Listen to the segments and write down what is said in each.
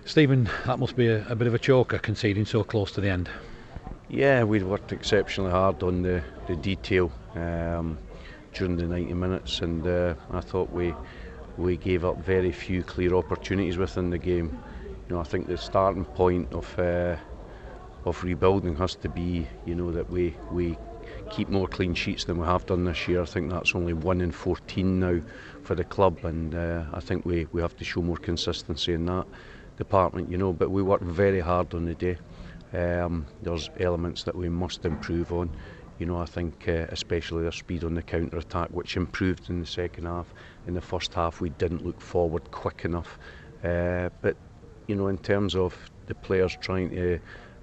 Stephen, that must be a bit of a choker conceding so close to the end. Yeah, we'd worked exceptionally hard on the detail during the 90 minutes, and I thought we gave up very few clear opportunities within the game. I think the starting point of rebuilding has to be, that we keep more clean sheets than we have done this year. I think that's only 1 in 14 now for the club, and I think we have to show more consistency in that department. But we worked very hard on the day. There's elements that we must improve on. I think especially their speed on the counter attack, which improved in the second half. In the first half, we didn't look forward quick enough. But in terms of the players trying to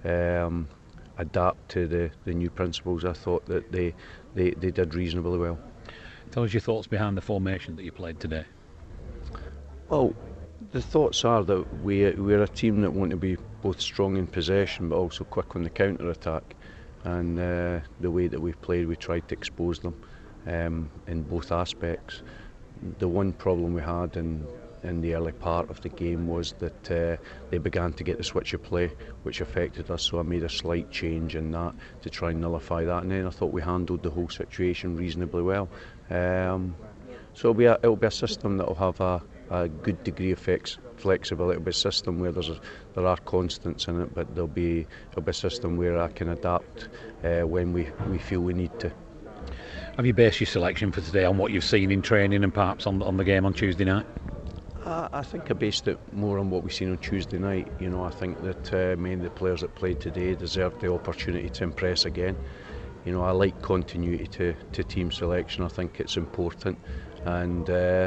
adapt to the new principles, I thought that they did reasonably well. Tell us your thoughts behind the formation that you played today. Well, the thoughts are that we're a team that want to be both strong in possession but also quick on the counter attack, and the way that we've played, we tried to expose them in both aspects. The one problem we had in the early part of the game was that they began to get the switch of play, which affected us, so I made a slight change in that to try and nullify that, and then I thought we handled the whole situation reasonably well. So it'll be a system that will have a good degree of flexibility. It'll be a system where there are constants in it, but it'll be a system where I can adapt when we feel we need to. Have you based your selection for today on what you've seen in training and perhaps on the game on Tuesday night? I think I based it more on what we've seen on Tuesday night. I think that many of the players that played today deserved the opportunity to impress again. I like continuity to team selection. I think it's important, and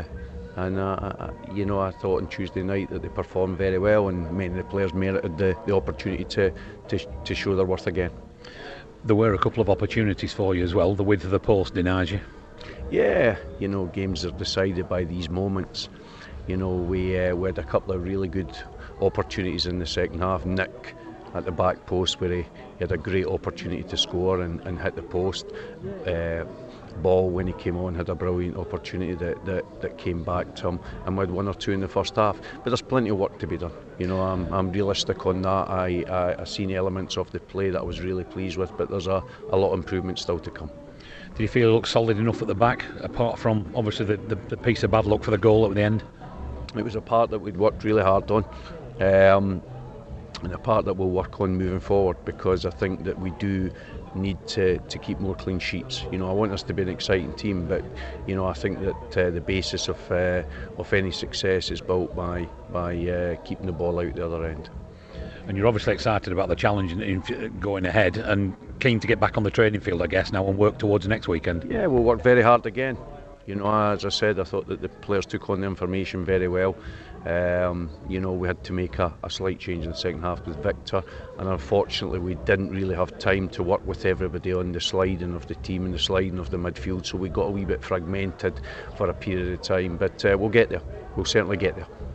I thought on Tuesday night that they performed very well, and many of the players merited the opportunity to show their worth again. There were a couple of opportunities for you as well. The width of the post denied you. Yeah, games are decided by these moments. We had a couple of really good opportunities in the second half. Nick at the back post, where he had a great opportunity to score and hit the post. Ball, when he came on, had a brilliant opportunity that came back to him, and we had one or two in the first half. But there's plenty of work to be done. I'm realistic on that. I seen elements of the play that I was really pleased with, but there's a lot of improvement still to come. Did you feel it looked solid enough at the back, apart from obviously the piece of bad luck for the goal at the end? It was a part that we'd worked really hard on, and a part that we'll work on moving forward, because I think that we do need to keep more clean sheets. I want us to be an exciting team, but I think that the basis of any success is built by keeping the ball out the other end. And you're obviously excited about the challenge in going ahead, and keen to get back on the training field, I guess, now and work towards next weekend. Yeah, we'll work very hard again. As I said, I thought that the players took on the information very well. We had to make a slight change in the second half with Victor, and unfortunately we didn't really have time to work with everybody on the sliding of the team and the sliding of the midfield, so we got a wee bit fragmented for a period of time, but we'll get there. We'll certainly get there.